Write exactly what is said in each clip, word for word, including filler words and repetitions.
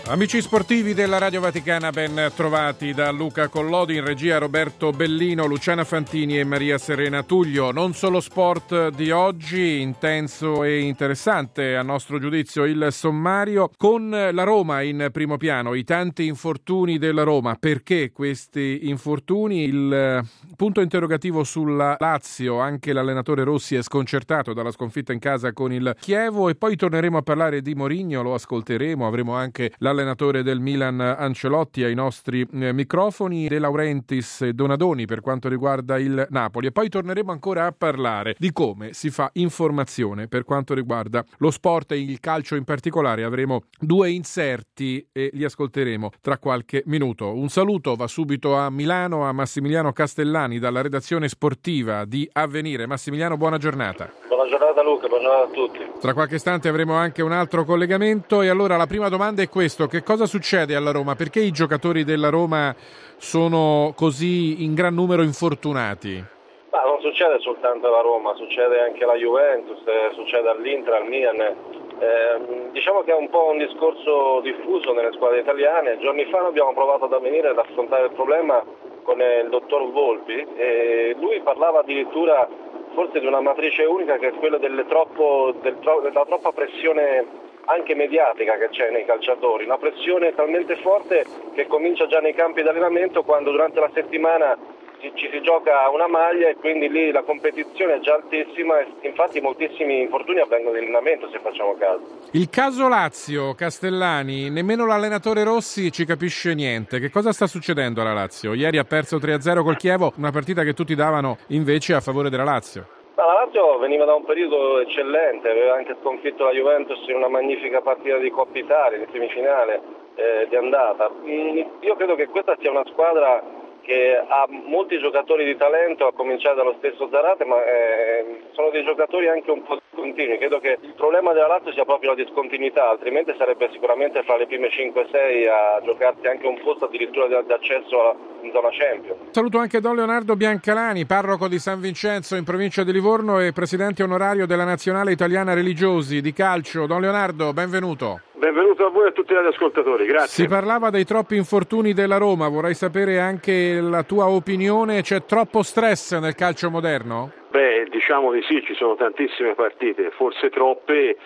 Amici sportivi della Radio Vaticana, ben trovati da Luca Collodi, in regia Roberto Bellino, Luciana Fantini e Maria Serena Tullio. Non solo sport di oggi, intenso e interessante a nostro giudizio il sommario, con la Roma in primo piano, i tanti infortuni della Roma. Perché questi infortuni? Il punto interrogativo sulla Lazio, anche l'allenatore Rossi è sconcertato dalla sconfitta in casa con il Chievo, e poi torneremo a parlare di Mourinho, lo ascolteremo, avremo anche la allenatore del Milan Ancelotti ai nostri eh, microfoni, De Laurentiis e Donadoni per quanto riguarda il Napoli, e poi torneremo ancora a parlare di come si fa informazione per quanto riguarda lo sport e il calcio in particolare. Avremo due inserti e li ascolteremo tra qualche minuto. Un saluto va subito a Milano, a Massimiliano Castellani dalla redazione sportiva di Avvenire. Massimiliano, buona giornata. Buona giornata Luca, buona giornata a tutti. Tra qualche istante avremo anche un altro collegamento, e allora la prima domanda è questo: che cosa succede alla Roma? Perché i giocatori della Roma sono così in gran numero infortunati? Ma non succede soltanto alla Roma, succede anche alla Juventus, succede all'Inter, al Milan. Eh, diciamo che è un po' un discorso diffuso nelle squadre italiane. Giorni fa abbiamo provato ad avvenire ad affrontare il problema con il dottor Volpi, e lui parlava addirittura forse di una matrice unica, che è quella delle troppo, del, della troppa pressione anche mediatica che c'è nei calciatori, una pressione talmente forte che comincia già nei campi di allenamento, quando durante la settimana ci, ci si gioca una maglia, e quindi lì la competizione è già altissima, e infatti moltissimi infortuni avvengono in allenamento, se facciamo caso. Il caso Lazio, Castellani, nemmeno l'allenatore Rossi ci capisce niente. Che cosa sta succedendo alla Lazio? Ieri ha perso tre a zero col Chievo, una partita che tutti davano invece a favore della Lazio. Ma la Lazio veniva da un periodo eccellente, aveva anche sconfitto la Juventus in una magnifica partita di Coppa Italia, di semifinale eh, di andata. Io credo che questa sia una squadra che ha molti giocatori di talento, a cominciare dallo stesso Zarate, ma eh, sono dei giocatori anche un po' discontinui. Credo che il problema della Lazio sia proprio la discontinuità, altrimenti sarebbe sicuramente fra le prime cinque sei a giocarsi anche un posto addirittura di accesso in zona Champions. Saluto anche Don Leonardo Biancalani, parroco di San Vincenzo in provincia di Livorno e presidente onorario della Nazionale Italiana Religiosi di calcio. Don Leonardo, benvenuto. Benvenuto a voi e a tutti gli ascoltatori, grazie. Si parlava dei troppi infortuni della Roma, vorrei sapere anche la tua opinione. C'è troppo stress nel calcio moderno? Beh, diciamo di sì, ci sono tantissime partite, forse troppe,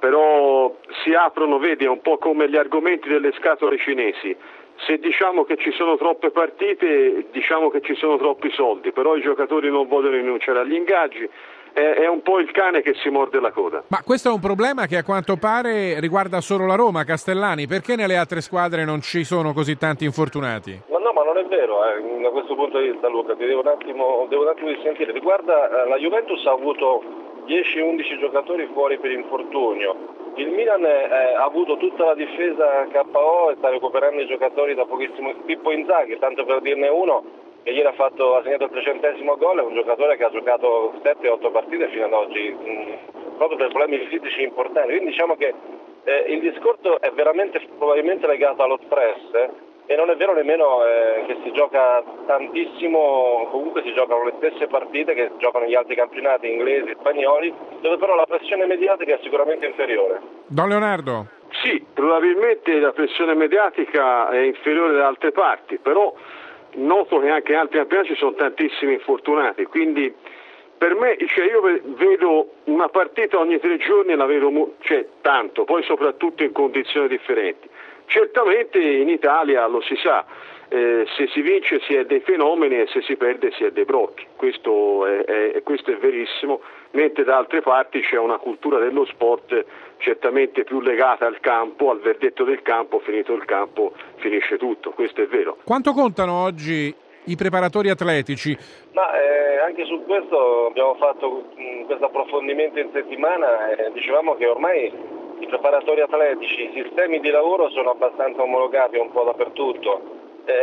però si aprono, vedi, è un po' come gli argomenti delle scatole cinesi. Se diciamo che ci sono troppe partite, diciamo che ci sono troppi soldi, però i giocatori non vogliono rinunciare agli ingaggi. È un po' il cane che si morde la coda. Ma questo è un problema che a quanto pare riguarda solo la Roma, Castellani. Perché nelle altre squadre non ci sono così tanti infortunati? Ma no, ma non è vero, eh. Da questo punto di vista, Luca, ti devo un attimo, devo un attimo dissentire. Riguarda, eh, la Juventus ha avuto dieci undici giocatori fuori per infortunio. Il Milan eh, ha avuto tutta la difesa K O e sta recuperando i giocatori da pochissimo. Pippo Inzaghi, tanto per dirne uno, che ieri ha, fatto, ha segnato il trecentesimo gol, è un giocatore che ha giocato sette otto partite fino ad oggi, mh, proprio per problemi fisici importanti. Quindi diciamo che eh, il discorso è veramente probabilmente legato allo stress, eh, e non è vero nemmeno eh, che si gioca tantissimo, comunque si giocano le stesse partite che giocano gli altri campionati inglesi, spagnoli, dove però la pressione mediatica è sicuramente inferiore. Don Leonardo? Sì, probabilmente la pressione mediatica è inferiore da altre parti, però noto che anche in altri campionati ci sono tantissimi infortunati, quindi per me, cioè io vedo una partita ogni tre giorni, la vedo cioè, tanto, poi soprattutto in condizioni differenti. Certamente in Italia lo si sa, eh, se si vince si è dei fenomeni e se si perde si è dei brocchi, questo è, è, questo è verissimo, mentre da altre parti c'è una cultura dello sport certamente più legata al campo, al verdetto del campo, finito il campo finisce tutto, questo è vero. Quanto contano oggi i preparatori atletici? Ma eh, anche su questo abbiamo fatto mh, questo approfondimento in settimana e eh, dicevamo che ormai i preparatori atletici, i sistemi di lavoro sono abbastanza omologati un po' dappertutto.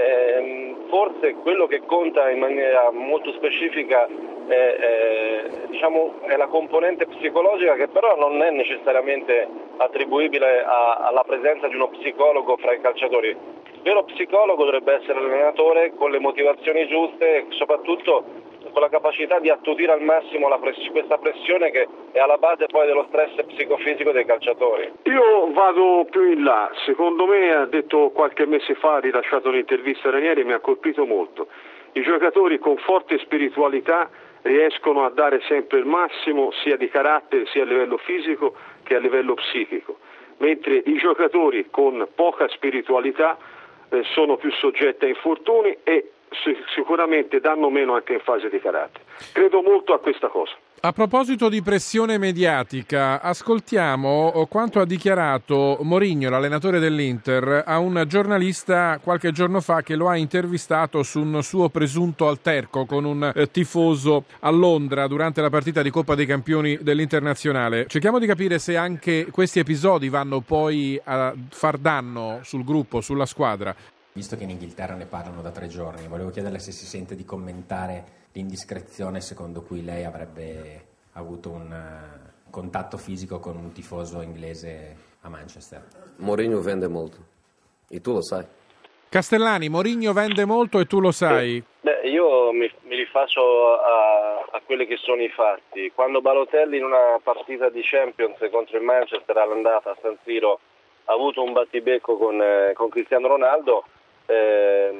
Eh, forse quello che conta in maniera molto specifica è, è, diciamo, è la componente psicologica, che però non è necessariamente attribuibile a, alla presenza di uno psicologo fra i calciatori. Il vero psicologo dovrebbe essere l'allenatore con le motivazioni giuste e soprattutto con la capacità di attutire al massimo la press- questa pressione che è alla base poi dello stress psicofisico dei calciatori. Io vado più in là, secondo me, ha detto qualche mese fa, ha rilasciato un'intervista a Ranieri, mi ha colpito molto. I giocatori con forte spiritualità riescono a dare sempre il massimo sia di carattere sia a livello fisico che a livello psichico, mentre i giocatori con poca spiritualità eh, sono più soggetti a infortuni e sicuramente danno meno anche in fase di carattere. Credo molto a questa cosa. A proposito di pressione mediatica, ascoltiamo quanto ha dichiarato Mourinho, l'allenatore dell'Inter, a un giornalista qualche giorno fa che lo ha intervistato su un suo presunto alterco con un tifoso a Londra durante la partita di Coppa dei Campioni dell'Internazionale. Cerchiamo di capire se anche questi episodi vanno poi a far danno sul gruppo, sulla squadra. Visto che in Inghilterra ne parlano da tre giorni, volevo chiederle se si sente di commentare l'indiscrezione secondo cui lei avrebbe avuto un uh, contatto fisico con un tifoso inglese a Manchester. Mourinho vende molto, e tu lo sai. Castellani, Mourinho vende molto e tu lo sai. Beh, io mi, mi rifaccio a, a quelli che sono i fatti. Quando Balotelli in una partita di Champions contro il Manchester all'andata a San Siro ha avuto un battibecco con, eh, con Cristiano Ronaldo, Eh,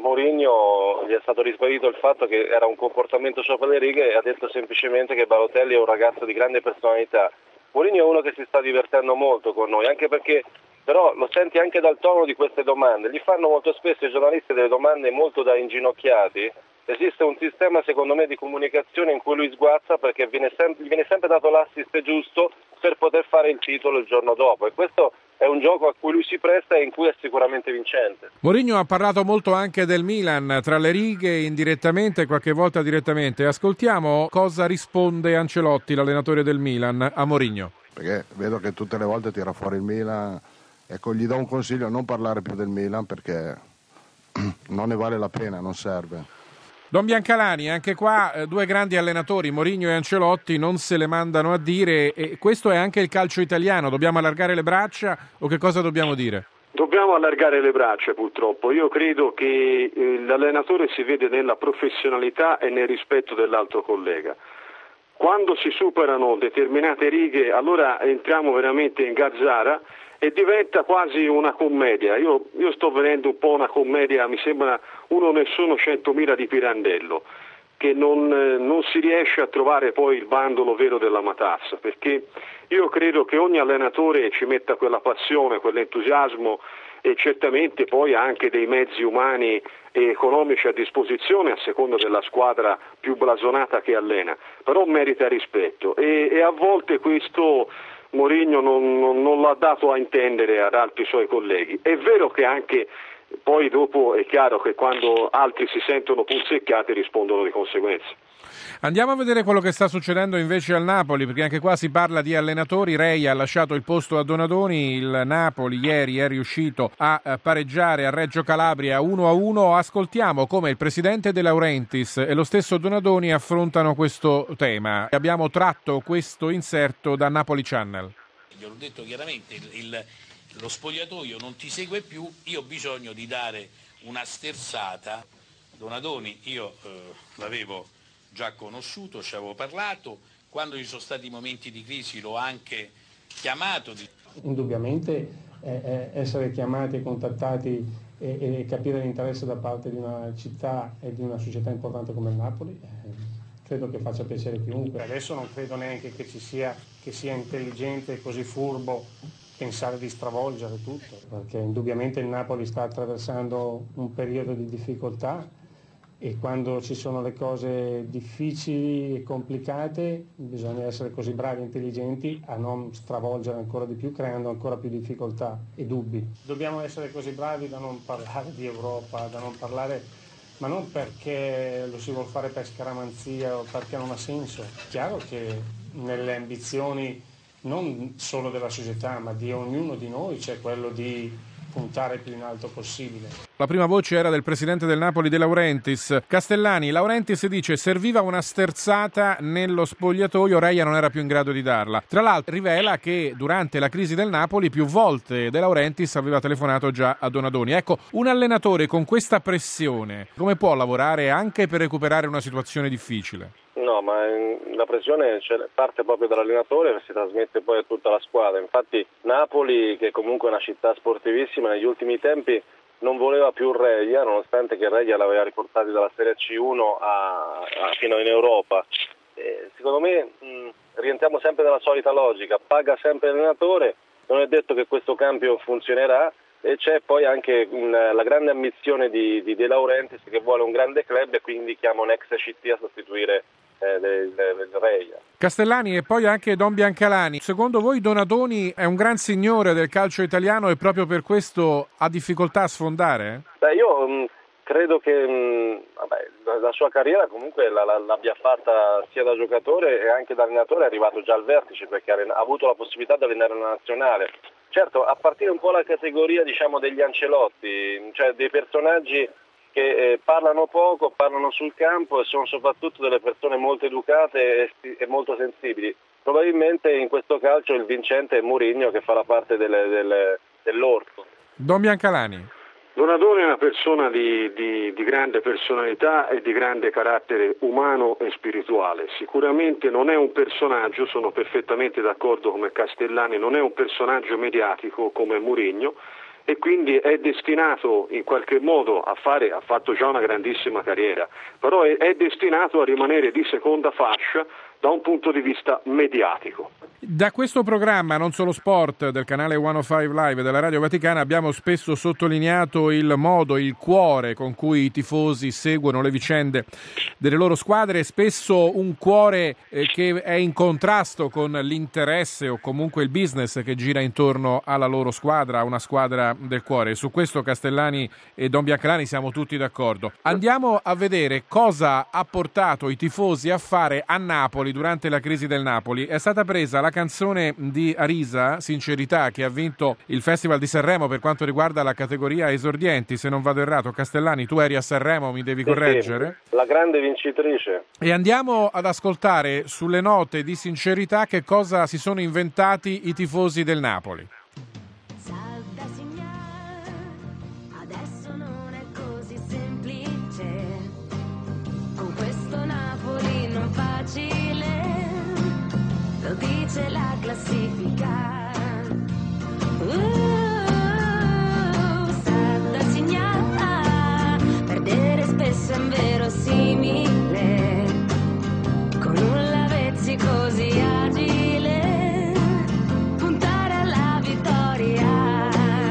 Mourinho gli è stato risparito il fatto che era un comportamento sopra le righe e ha detto semplicemente che Balotelli è un ragazzo di grande personalità. Mourinho è uno che si sta divertendo molto con noi, anche perché però lo senti anche dal tono di queste domande, gli fanno molto spesso i giornalisti delle domande molto da inginocchiati. Esiste un sistema secondo me di comunicazione in cui lui sguazza perché viene sempre, gli viene sempre dato l'assist giusto per poter fare il titolo il giorno dopo, e questo è un gioco a cui lui si presta e in cui è sicuramente vincente. Mourinho ha parlato molto anche del Milan, tra le righe, indirettamente e qualche volta direttamente. Ascoltiamo cosa risponde Ancelotti, l'allenatore del Milan, a Mourinho. Perché vedo che tutte le volte tira fuori il Milan, ecco, gli do un consiglio: non parlare più del Milan perché non ne vale la pena, non serve. Don Biancalani, anche qua eh, due grandi allenatori, Mourinho e Ancelotti, non se le mandano a dire, e questo è anche il calcio italiano. Dobbiamo allargare le braccia o che cosa dobbiamo dire? Dobbiamo allargare le braccia, purtroppo. Io credo che eh, l'allenatore si vede nella professionalità e nel rispetto dell'altro collega. Quando si superano determinate righe, allora entriamo veramente in gazzara e diventa quasi una commedia. Io, io sto vedendo un po' una commedia, mi sembra uno nessuno centomila di Pirandello, che non, eh, non si riesce a trovare poi il bandolo vero della matassa, perché io credo che ogni allenatore ci metta quella passione, quell'entusiasmo e certamente poi anche dei mezzi umani e economici a disposizione a seconda della squadra più blasonata che allena, però merita rispetto e, e a volte questo Mourinho non, non, non l'ha dato a intendere ad altri suoi colleghi. È vero che anche poi dopo è chiaro che quando altri si sentono punzecchiati rispondono di conseguenza. Andiamo a vedere quello che sta succedendo invece al Napoli, perché anche qua si parla di allenatori. Reia ha lasciato il posto a Donadoni, il Napoli ieri è riuscito a pareggiare a Reggio Calabria uno a uno. Ascoltiamo come il presidente De Laurentiis e lo stesso Donadoni affrontano questo tema. Abbiamo tratto questo inserto da Napoli Channel. Gliel'ho detto chiaramente, il, il, lo spogliatoio non ti segue più, io ho bisogno di dare una sterzata. Donadoni io eh, l'avevo già conosciuto, ci avevo parlato, quando ci sono stati momenti di crisi l'ho anche chiamato. Indubbiamente eh, essere chiamati e contattati e, e capire l'interesse da parte di una città e di una società importante come il Napoli eh, credo che faccia piacere a chiunque. Adesso non credo neanche che ci sia, che sia intelligente e così furbo pensare di stravolgere tutto, perché indubbiamente il Napoli sta attraversando un periodo di difficoltà e quando ci sono le cose difficili e complicate bisogna essere così bravi e intelligenti a non stravolgere ancora di più, creando ancora più difficoltà e dubbi. Dobbiamo essere così bravi da non parlare di Europa, da non parlare, ma non perché lo si vuol fare per scaramanzia o perché non ha senso. È chiaro che nelle ambizioni non solo della società ma di ognuno di noi c'è quello di puntare più in alto possibile. La prima voce era del presidente del Napoli De Laurentiis. Castellani, Laurentiis dice serviva una sterzata nello spogliatoio, Reja non era più in grado di darla. Tra l'altro rivela che durante la crisi del Napoli più volte De Laurentiis aveva telefonato già a Donadoni. Ecco, un allenatore con questa pressione come può lavorare anche per recuperare una situazione difficile? No, ma la pressione parte proprio dall'allenatore e si trasmette poi a tutta la squadra. Infatti Napoli, che comunque è una città sportivissima, negli ultimi tempi non voleva più Reja, nonostante che Reja l'aveva riportato dalla Serie C uno a, a, fino in Europa. E secondo me mh, rientriamo sempre nella solita logica, paga sempre l'allenatore, non è detto che questo cambio funzionerà. E c'è poi anche una, la grande ambizione di, di De Laurentiis, che vuole un grande club e quindi chiama un ex C T a sostituire eh, del, del Reja. Castellani e poi anche Don Biancalani. Secondo voi Donadoni è un gran signore del calcio italiano e proprio per questo ha difficoltà a sfondare? Beh, io mh, credo che mh, vabbè, la, la sua carriera comunque la, la, l'abbia fatta sia da giocatore e anche da allenatore, è arrivato già al vertice perché ha avuto la possibilità di allenare la nazionale. Certo, a partire un po' dalla categoria, diciamo, degli Ancelotti, cioè dei personaggi che eh, parlano poco, parlano sul campo e sono soprattutto delle persone molto educate e, e molto sensibili. Probabilmente in questo calcio il vincente è Mourinho, che fa la parte delle, delle, dell'orto. Don Biancalani. Donadoni è una persona di, di, di grande personalità e di grande carattere umano e spirituale. Sicuramente non è un personaggio, sono perfettamente d'accordo come Castellani, non è un personaggio mediatico come Mourinho e quindi è destinato in qualche modo a fare, ha fatto già una grandissima carriera, però è, è destinato a rimanere di seconda fascia da un punto di vista mediatico. Da questo programma Non Solo Sport del canale centocinque Live della Radio Vaticana abbiamo spesso sottolineato il modo, il cuore con cui i tifosi seguono le vicende delle loro squadre, spesso un cuore eh, che è in contrasto con l'interesse o comunque il business che gira intorno alla loro squadra, una squadra del cuore. Su questo Castellani e Don Biancalani siamo tutti d'accordo. Andiamo a vedere cosa ha portato i tifosi a fare a Napoli durante la crisi del Napoli. È stata presa la canzone di Arisa, Sincerità, che ha vinto il Festival di Sanremo per quanto riguarda la categoria esordienti, se non vado errato. Castellani, tu eri a Sanremo, mi devi correggere? Sì, la grande vincitrice. E andiamo ad ascoltare sulle note di Sincerità che cosa si sono inventati i tifosi del Napoli. Salta signal, adesso non è così semplice, con questo Napoli non facile, lo dice la classifica. Uh, salta signal, perdere spesso è inverosimile, con un Lavezzi così agile, puntare alla vittoria.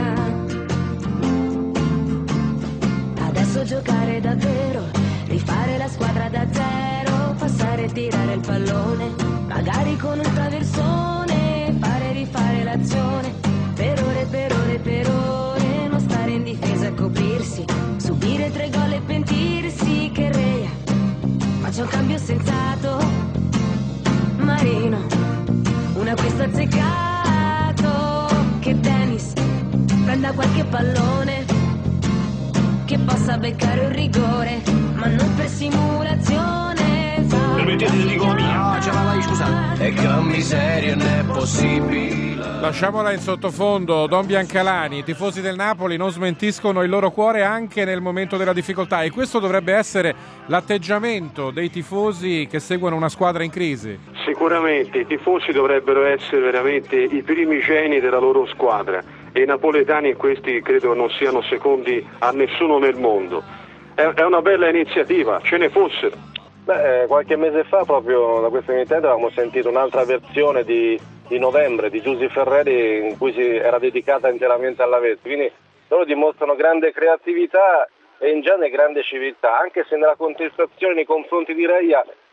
Adesso giocare davvero, rifare la squadra da zero, passare e tirare il pallone, magari con un traversone, fare e rifare l'azione, per ore, per ore, per ore, non stare in difesa e coprirsi, subire tre gol e pentirsi che Reja faccia un cambio sensato, Marino, un acquisto azzeccato, che Dennis prenda qualche pallone, che possa beccare un rigore, ma non per simulazione. Permettete di dico mia, ce la vai, scusate. E gran miseria non è possibile. Lasciamola in sottofondo. Don Biancalani, i tifosi del Napoli non smentiscono il loro cuore anche nel momento della difficoltà, e questo dovrebbe essere l'atteggiamento dei tifosi che seguono una squadra in crisi. Sicuramente i tifosi dovrebbero essere veramente i primi geni della loro squadra e i napoletani in questi credo non siano secondi a nessuno nel mondo. È, è una bella iniziativa, ce ne fossero. Beh, qualche mese fa proprio da questa emittente avevamo sentito un'altra versione di, di Novembre di Giusy Ferreri in cui si era dedicata interamente alla Lavezzi, quindi loro dimostrano grande creatività e in genere grande civiltà, anche se nella contestazione nei confronti di Reja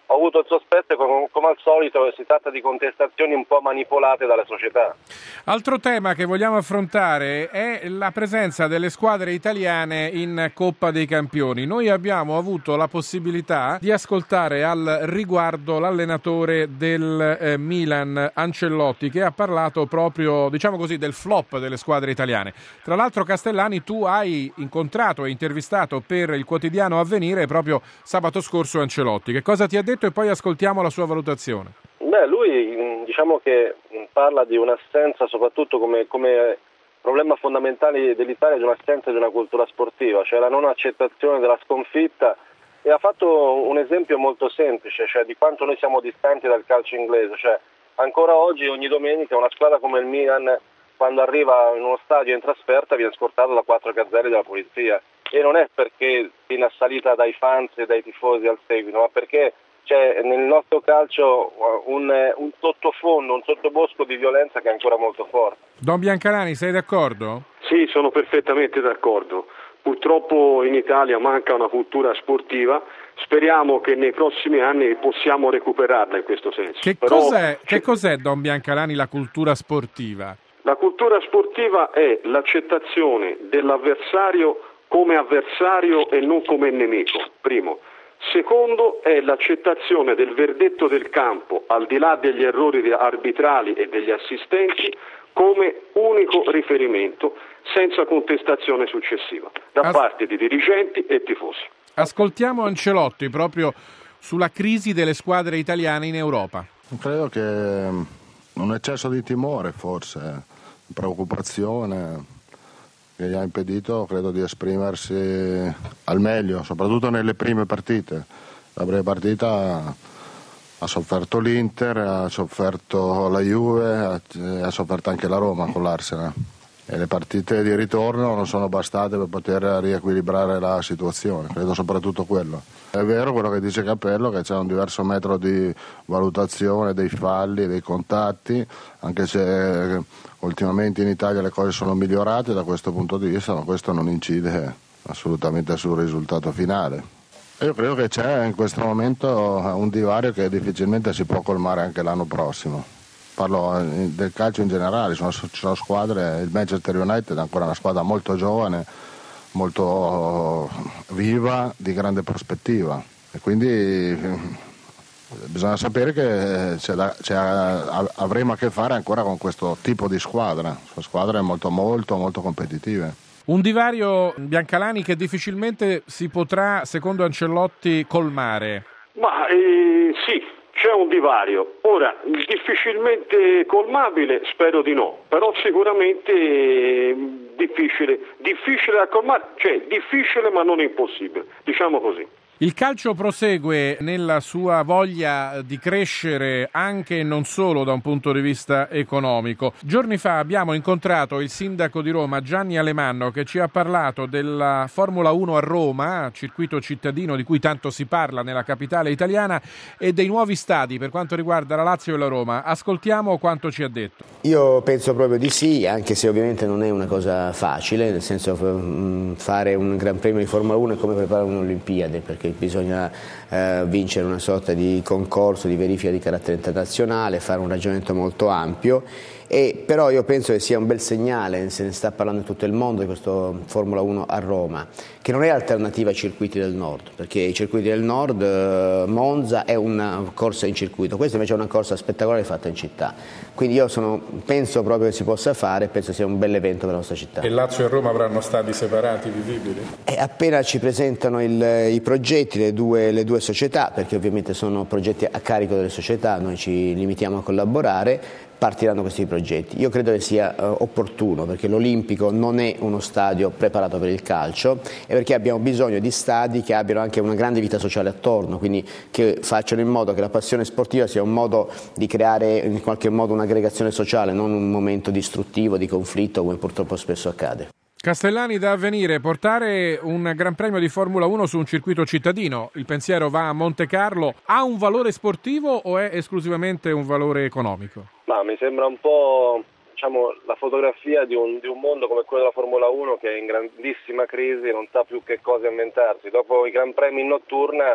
ho avuto il sospetto che come, come al solito si tratta di contestazioni un po' manipolate dalle società. Altro tema che vogliamo affrontare è la presenza delle squadre italiane in Coppa dei Campioni. Noi abbiamo avuto la possibilità di ascoltare al riguardo l'allenatore del eh, Milan, Ancelotti, che ha parlato proprio, diciamo così, del flop delle squadre italiane. Tra l'altro, Castellani, tu hai incontrato e intervistato per il quotidiano Avvenire proprio sabato scorso Ancelotti. Che cosa ti ha detto e poi ascoltiamo la sua valutazione? Beh, lui diciamo che parla di un'assenza, soprattutto come, come problema fondamentale dell'Italia, di un'assenza di una cultura sportiva, cioè la non accettazione della sconfitta, e ha fatto un esempio molto semplice, cioè di quanto noi siamo distanti dal calcio inglese. Cioè ancora oggi, ogni domenica, una squadra come il Milan, quando arriva in uno stadio in trasferta, viene scortata da quattro gazzelli della polizia, e non è perché viene assalita dai fans e dai tifosi al seguito, ma perché c'è nel nostro calcio un, un sottofondo, un sottobosco di violenza che è ancora molto forte. Don Biancalani, sei d'accordo? Sì, sono perfettamente d'accordo. Purtroppo in Italia manca una cultura sportiva, speriamo che nei prossimi anni possiamo recuperarla in questo senso. Che, Però, cos'è, che cos'è, Don Biancalani, la cultura sportiva? La cultura sportiva è l'accettazione dell'avversario come avversario e non come nemico, primo. Secondo è l'accettazione del verdetto del campo, al di là degli errori arbitrali e degli assistenti, come unico riferimento, senza contestazione successiva, da As- parte di dirigenti e tifosi. Ascoltiamo Ancelotti proprio sulla crisi delle squadre italiane in Europa. Credo che un eccesso di timore, forse, preoccupazione, che gli ha impedito, credo, di esprimersi al meglio, soprattutto nelle prime partite. La prima partita ha sofferto l'Inter, ha sofferto la Juve, ha, ha sofferto anche la Roma con l'Arsenal. E le partite di ritorno non sono bastate per poter riequilibrare la situazione, credo soprattutto quello. È vero quello che dice Capello, che c'è un diverso metodo di valutazione dei falli, dei contatti, anche se ultimamente in Italia le cose sono migliorate da questo punto di vista, ma questo non incide assolutamente sul risultato finale. Io credo che c'è in questo momento un divario che difficilmente si può colmare anche l'anno prossimo. Parlo del calcio in generale, ci sono, ci sono squadre, il Manchester United è ancora una squadra molto giovane, molto viva, di grande prospettiva, e quindi bisogna sapere che c'è da, c'è, avremo a che fare ancora con questo tipo di squadra, sono squadre molto molto molto competitive. Un divario, Biancalani, che difficilmente si potrà, secondo Ancelotti, colmare. Ma eh, sì. C'è un divario, ora difficilmente colmabile, spero di no, però sicuramente difficile, difficile da colmare, cioè difficile ma non impossibile, diciamo così. Il calcio prosegue nella sua voglia di crescere anche e non solo da un punto di vista economico. Giorni fa abbiamo incontrato il sindaco di Roma, Gianni Alemanno, che ci ha parlato della Formula uno a Roma, circuito cittadino di cui tanto si parla nella capitale italiana, e dei nuovi stadi per quanto riguarda la Lazio e la Roma. Ascoltiamo quanto ci ha detto. Io penso proprio di sì, anche se ovviamente non è una cosa facile, nel senso fare un Gran Premio di Formula uno è come preparare un'Olimpiade, perché bisogna eh, vincere una sorta di concorso, di verifica di carattere internazionale, fare un ragionamento molto ampio, e però io penso che sia un bel segnale, se ne sta parlando in tutto il mondo, di questo Formula uno a Roma, che non è alternativa ai circuiti del nord, perché i circuiti del nord, eh, Monza è una corsa in circuito, questa invece è una corsa spettacolare fatta in città, quindi io sono, penso proprio che si possa fare, penso sia un bel evento per la nostra città. E Lazio e Roma avranno stadi separati, vivibili? E appena ci presentano il, i progetti, le due, le due società, perché ovviamente sono progetti a carico delle società, noi ci limitiamo a collaborare, partiranno questi progetti. Io credo che sia uh, opportuno, perché l'Olimpico non è uno stadio preparato per il calcio, e perché abbiamo bisogno di stadi che abbiano anche una grande vita sociale attorno, quindi che facciano in modo che la passione sportiva sia un modo di creare in qualche modo un'aggregazione sociale, non un momento distruttivo, di conflitto, come purtroppo spesso accade. Castellani, da Avvenire, portare un Gran Premio di Formula uno su un circuito cittadino, il pensiero va a Monte Carlo, ha un valore sportivo o è esclusivamente un valore economico? Ma mi sembra un po', diciamo, la fotografia di un, di un mondo come quello della Formula uno, che è in grandissima crisi e non sa più che cosa inventarsi. Dopo i Gran Premi in notturna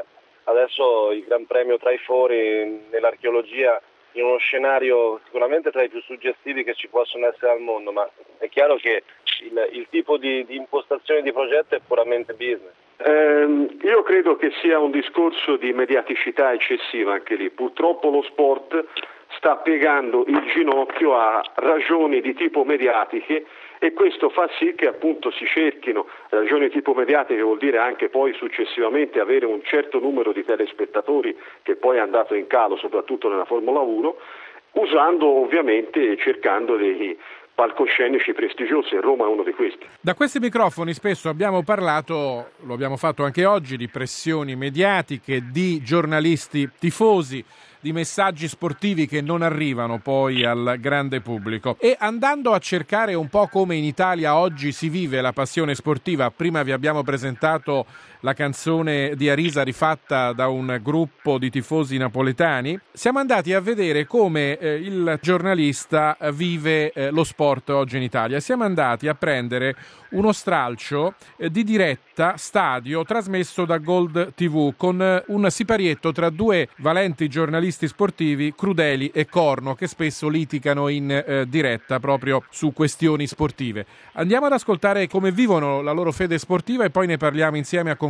adesso il Gran Premio Trifori nell'archeologia in uno scenario sicuramente tra i più suggestivi che ci possono essere al mondo, ma è chiaro che il, il tipo di, di impostazione di progetto è puramente business. Eh, io credo che sia un discorso di mediaticità eccessiva anche lì. Purtroppo lo sport sta piegando il ginocchio a ragioni di tipo mediatiche e questo fa sì che appunto si cerchino ragioni di tipo mediatiche, vuol dire anche poi successivamente avere un certo numero di telespettatori che poi è andato in calo soprattutto nella Formula uno, usando ovviamente, cercando dei palcoscenici prestigiosi, e Roma è uno di questi. Da questi microfoni spesso abbiamo parlato, lo abbiamo fatto anche oggi, di pressioni mediatiche, di giornalisti tifosi, di messaggi sportivi che non arrivano poi al grande pubblico. E andando a cercare un po' come in Italia oggi si vive la passione sportiva, prima vi abbiamo presentato la canzone di Arisa rifatta da un gruppo di tifosi napoletani, siamo andati a vedere come eh, il giornalista vive eh, lo sport oggi in Italia. Siamo andati a prendere uno stralcio eh, di diretta stadio trasmesso da Gold tivù con eh, un siparietto tra due valenti giornalisti sportivi, Crudeli e Corno, che spesso litigano in eh, diretta proprio su questioni sportive. Andiamo ad ascoltare come vivono la loro fede sportiva e poi ne parliamo insieme a conclusione.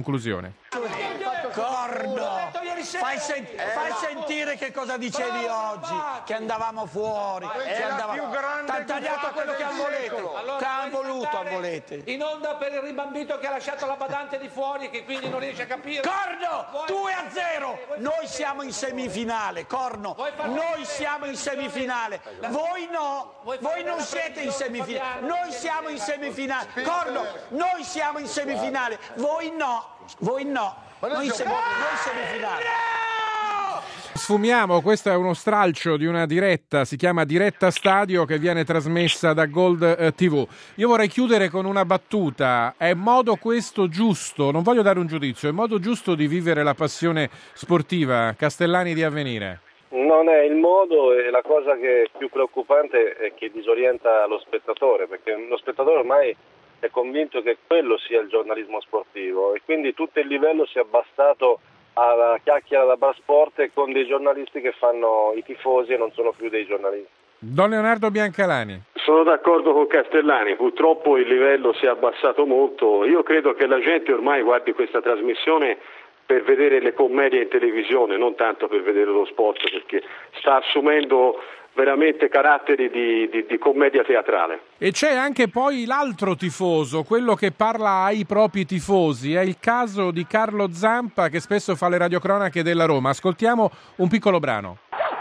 Corno, fai, sen- fai sentire che cosa dicevi oggi, che andavamo fuori, che andavamo... T'ha tagliato quello che hanno voluto, allora che hanno voluto a volete. In onda per il ribambito che ha lasciato la badante di fuori, che quindi non riesce a capire. Corno, due a zero, noi siamo in semifinale, Corno, noi siamo in semifinale, voi no, voi non siete in semifinale, noi siamo in semifinale, Corno, noi siamo in semifinale, voi no, voi no. Noi siamo, noi semifinali. Sfumiamo, questo è uno stralcio di una diretta, si chiama Diretta Stadio, che viene trasmessa da Gold tivù. Io vorrei chiudere con una battuta: è modo questo giusto, non voglio dare un giudizio, è modo giusto di vivere la passione sportiva, Castellani di Avvenire? Non è il modo, e la cosa che è più preoccupante è che disorienta lo spettatore, perché lo spettatore ormai è convinto che quello sia il giornalismo sportivo e quindi tutto il livello si è abbassato alla chiacchiera da bar sport con dei giornalisti che fanno i tifosi e non sono più dei giornalisti. Don Leonardo Biancalani. Sono d'accordo con Castellani, purtroppo il livello si è abbassato molto. Io credo che la gente ormai guardi questa trasmissione per vedere le commedie in televisione, non tanto per vedere lo sport, perché sta assumendo veramente caratteri di, di, di commedia teatrale. E c'è anche poi l'altro tifoso, quello che parla ai propri tifosi. È il caso di Carlo Zampa, che spesso fa le radiocronache della Roma. Ascoltiamo un piccolo brano.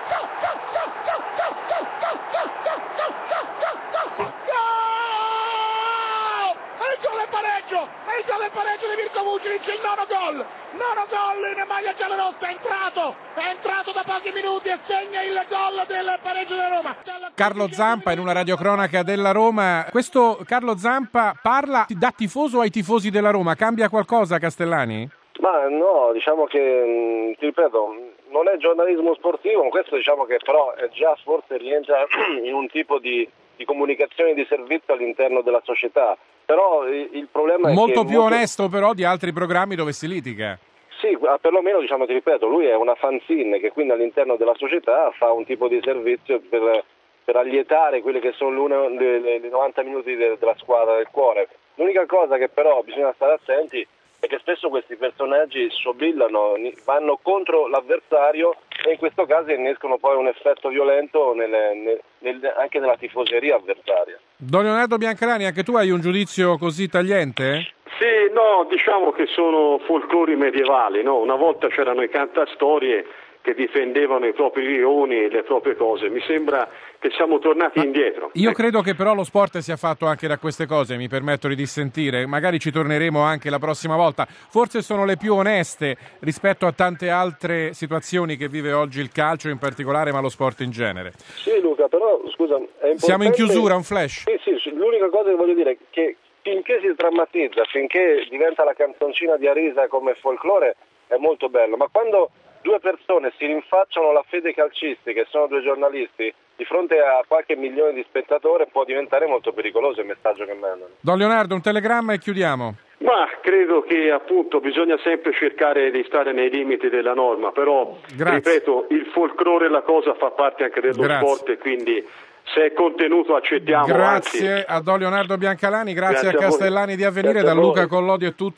Il pareggio di Mirko Vucinic, il nono gol, nono gol in maglia giallorossa, è entrato, è entrato da pochi minuti e segna il gol del pareggio della Roma. Carlo Zampa in una radiocronaca della Roma. Questo Carlo Zampa parla da tifoso ai tifosi della Roma, cambia qualcosa, Castellani? Ma no, diciamo che, ti ripeto, non è giornalismo sportivo, questo diciamo che però è già forse rientra in un tipo di, di comunicazione di servizio all'interno della società. Però il problema è molto che più molto... onesto però di altri programmi dove si litiga. Sì, perlomeno diciamo, ti ripeto, lui è una fanzine che quindi all'interno della società fa un tipo di servizio per, per allietare quelle che sono le, le, le novanta minuti de, della squadra del cuore. L'unica cosa che però bisogna stare attenti è che spesso questi personaggi sobillano, vanno contro l'avversario e in questo caso innescono poi un effetto violento nelle, nel, nel, anche nella tifoseria avversaria. Don Leonardo Biancalani, anche tu hai un giudizio così tagliente? Sì, no, diciamo che sono folclori medievali, no? Una volta c'erano i cantastorie che difendevano i propri rioni e le proprie cose. Mi sembra che siamo tornati Ma indietro. Io credo che però lo sport sia fatto anche da queste cose, mi permetto di dissentire, magari ci torneremo anche la prossima volta. Forse sono le più oneste rispetto a tante altre situazioni che vive oggi il calcio in particolare, ma lo sport in genere. Sì Luca, però scusa, è importante... Siamo in chiusura, un flash? Sì, sì, l'unica cosa che voglio dire è che finché si drammatizza, finché diventa la canzoncina di Arisa come folklore, è molto bello, ma quando due persone si rinfacciano la fede calcistica e sono due giornalisti di fronte a qualche milione di spettatori può diventare molto pericoloso il messaggio che mandano. Don Leonardo, un telegramma e chiudiamo. Ma Ma credo che appunto bisogna sempre cercare di stare nei limiti della norma, però Grazie. ripeto, il folklore e la cosa fa parte anche dello Grazie. sport e quindi se è contenuto accettiamo. Grazie anzi. a Don Leonardo Biancalani, grazie, Grazie a a voi. Castellani di Avvenire, Grazie da a Luca voi. Collodi è tutto.